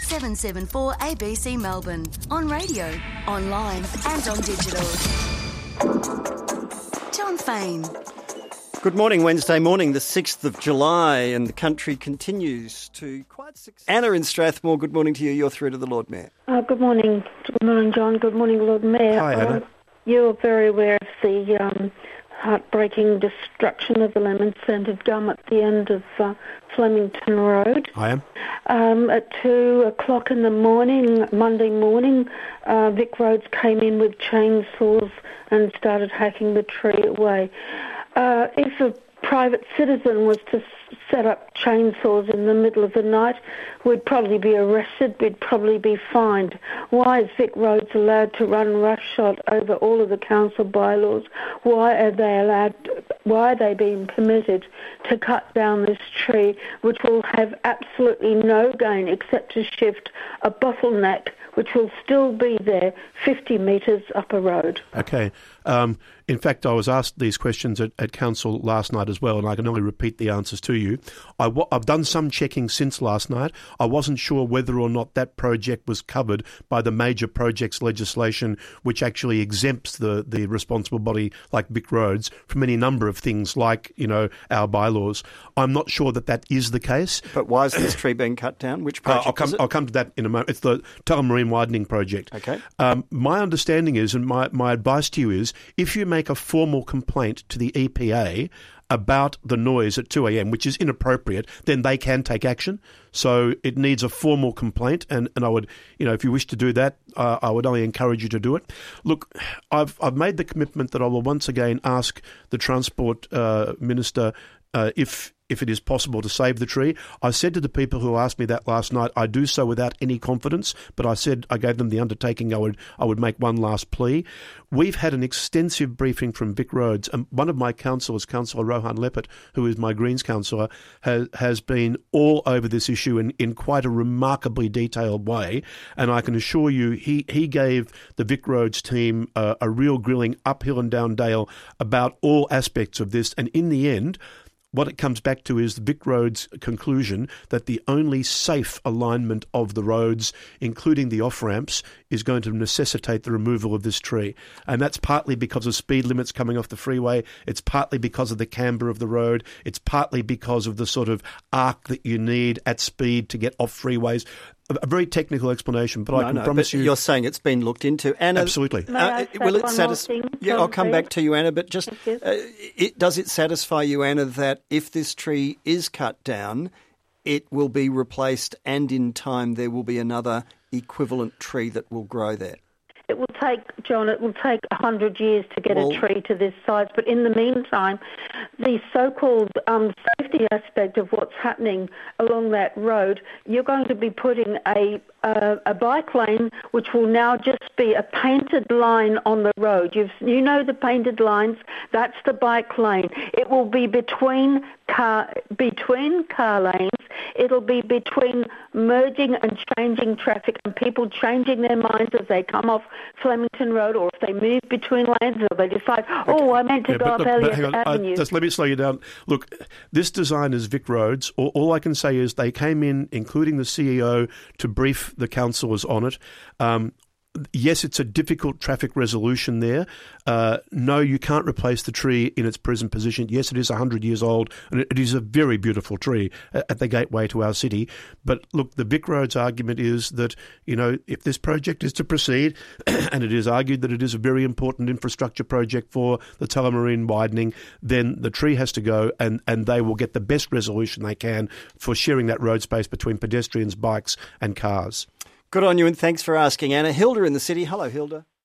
774 ABC Melbourne. On radio, online and on digital. John Fain. Good morning, Wednesday morning, the 6th of July, and the country continues to quite succeed. Anna in Strathmore, good morning to you. You're through to the Lord Mayor. Good morning. Good morning, John. Good morning, Lord Mayor. Hi, Anna. You're very aware of the heartbreaking destruction of the Lemon Scented Gum at the end of Flemington Road. I am. At 2 o'clock in the morning, Monday morning, Vic Roads came in with chainsaws and started hacking the tree away. If a private citizen was to set up chainsaws in the middle of the night, we'd probably be arrested, we'd probably be fined. Why is Vic Roads allowed to run roughshod over all of the council bylaws? Why are they being permitted to cut down this tree, which will have absolutely no gain except to shift a bottleneck, which will still be there 50 metres up a road? Okay. In fact, I was asked these questions at council last night as well, and I can only repeat the answers to you. I've done some checking since last night. I wasn't sure whether or not that project was covered by the major projects legislation, which actually exempts the responsible body like Vic Roads from any number of things like, our bylaws. I'm not sure that is the case. But why is this tree being cut down? Which project is it? I'll come to that in a moment. It's the Tullamarine Widening Project. Okay. My understanding is, and my advice to you is, if you make a formal complaint to the EPA about the noise at 2 a.m, which is inappropriate, then they can take action. So it needs a formal complaint, and I would, if you wish to do that, I would only encourage you to do it. Look, I've made the commitment that I will once again ask the Transport Minister if it is possible to save the tree. I said to the people who asked me that last night, I do so without any confidence, but I gave them the undertaking I would make one last plea. We've had an extensive briefing from Vic Roads, and one of my councillors, Councillor Rohan Leppert, who is my Greens councillor, has been all over this issue in quite a remarkably detailed way, and I can assure you he gave the Vic Roads team a real grilling uphill and down dale about all aspects of this, and in the end, what it comes back to is the Vic Roads conclusion that the only safe alignment of the roads, including the off-ramps, is going to necessitate the removal of this tree. And that's partly because of speed limits coming off the freeway. It's partly because of the camber of the road. It's partly because of the sort of arc that you need at speed to get off freeways. A very technical explanation, but I can promise you... You're saying it's been looked into. Anna, absolutely. Will it satisfy... Yeah, I'll come back to you, Anna, but just does it satisfy you, Anna, that if this tree is cut down, it will be replaced and in time there will be another equivalent tree that will grow there? It will take 100 years to get a tree to this size, but in the meantime, the so-called safety aspect of what's happening along that road, you're going to be putting a bike lane, which will now just be a painted line on the road. The painted lines, that's the bike lane. It will be between car lanes. It'll be between merging and changing traffic and people changing their minds as they come off Flemington Road, or if they move between lanes, or they decide, I meant to go up Elliott Avenue. Just let me slow you down. Look, this design is Vic Roads. All I can say is they came in, including the CEO, to brief the councillors on it. Yes, it's a difficult traffic resolution there. No, you can't replace the tree in its present position. Yes, it is 100 years old, and it is a very beautiful tree at the gateway to our city. But look, the Vic Roads argument is that, if this project is to proceed, and it is argued that it is a very important infrastructure project for the Tullamarine widening, then the tree has to go, and they will get the best resolution they can for sharing that road space between pedestrians, bikes and cars. Good on you, and thanks for asking, Anna. Hilda in the city. Hello, Hilda.